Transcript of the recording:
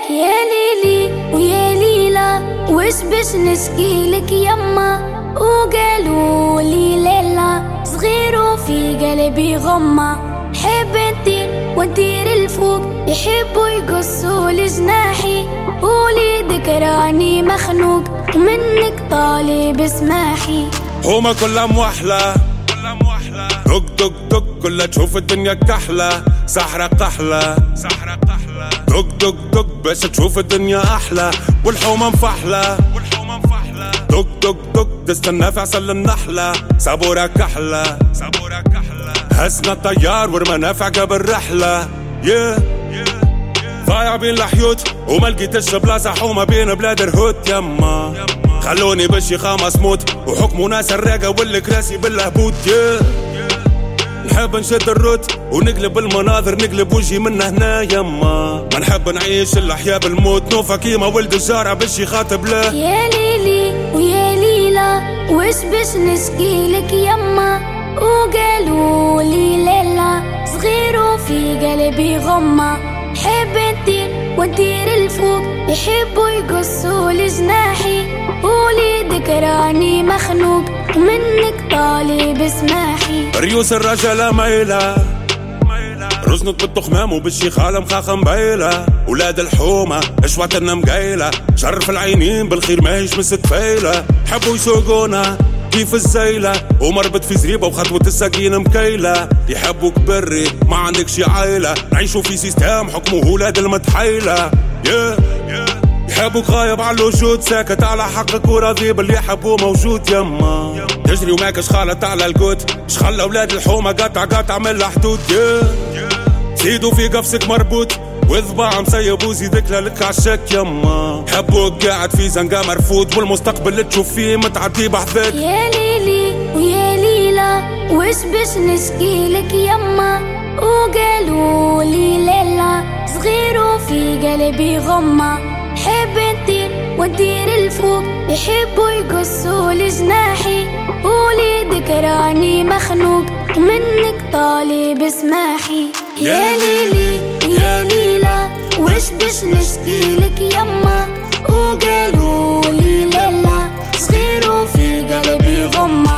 يا ليلي ويا ليلى وش بش نشكيلك يما، وقالوا لي ليلى صغير وفي قلبي غمة، حب انتي وندير الفوق يحبوا يقصوا لجناحي، قولي ذكراني مخنوق ومنك طالب اسماحي. هما كلها موحلة دق دق دق كلها تشوف الدنيا كحلة، سحرة قحلة دق دق دق باش تشوف الدنيا أحلى، والحومة مفحلة دق دق دق تستنى في عسل النحلة، صبورة كحلة هزنا الطيار ورمانا في عقب الرحلة. ضايع بين الحيوت وما لقيتش بلاصة حومة بين بلاد الهوت يما، خلوني بالشيخة مسموت وحكموا ناس الراقة والكراسي بالهبوط. نحب نشد الروت ونقلب المناظر، نقلب وجهي من هنا يما، ما نحب نعيش الأحياء بالموت، نوفا كيما ولد الجارة بالشي خاطب له. يا ليلي ويا ليلى وش بش نشكيلك يما، وقالوا لي ليلى صغير وفي قلبي غمة، حب انتي وندير الفوق يحبوا يقصوا لجناحي، قولي ذكراني مخنوق ومنك طالب اسماحي. ريوس الرجالة مايلة رزنت بالتخمام وبالشيخالة مخاخة مبايلة، ولاد الحومة اشواتنا مقايلة، شرف العينين بالخير ماهيش مستفايلة، حبوا يسوقونا كيف الزيلة ومربط في زريبة وخطوة السكينة مكيلة، يحبوك بري ما عندك شي عايلة، نعيشوا في سيستام حكمه ولاد المتحيلة. يحبوك غايب على الوجود ساكت على حقك وراضي باللي يحبوه موجود يما، تجري وماكش خالط على القوت، شخلى ولاد الحومة قطع من الحدود. زيدوا في قفصك مربوط وذباع مسيب وزيدك لك عالشك يما، حبوك قاعد في زنقة مرفوض والمستقبل اللي تشوف فيه متعدي بحذاك. يا ليلي ويا ليلى وش بش نشكيلك يما، وقالوا لي ليلى صغير وفي قلبي غمة، حب انتي وندير الفوق يحبوا يقصوا لجناحي، قولي ذكراني مخنوق ومنك طالب اسماحي. يا ليلي يا ليلى وش بش نشكيلك يما، وقالوا لي ليلى صغير وفي قلبي غمة،